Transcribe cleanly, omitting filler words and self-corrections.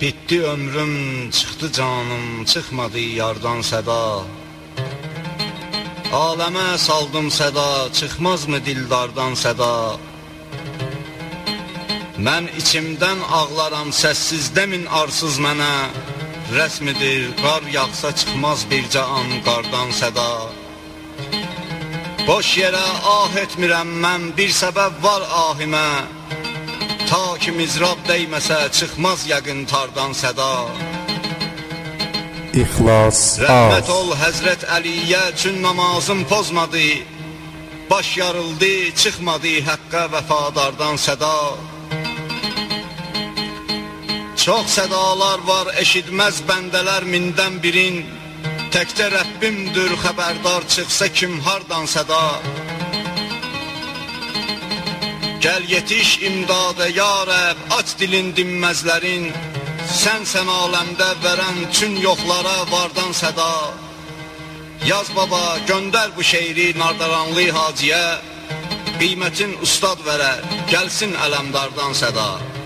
Bitti ömrüm, çıxdı canım, çıxmadı yardan səda. Aləmə saldım səda, çıxmazmı dildardan səda? Mən içimdən ağlaram, səssiz demin arsız mənə. Rəsmidir, qar yağsa çıxmaz bircə an qardan səda. Boş yerə ah etmirəm mən, bir səbəb var ahimə. Ta ki mizrab deyməsə, çıxmaz yəqin tardan səda. İxlas Rəhmət ol Həzrət Əliyə, çün namazım pozmadı. Baş yarıldı, çıxmadı həqqə vəfadardan səda. Çox sədalar var, eşitməz bəndələr mindən birin. Təkcə Rəbbimdir xəbərdar, çıxsa kim hardan səda. Gəl yetiş imdadə ya Rəbb, aç dilin dinməzlərin. Sənsən aləmdə verən tün yoxlara vardan səda. Yaz baba, göndər bu şeiri nardaranlı haciyə. Qiymətin ustad verər, gəlsin ələmdardan səda.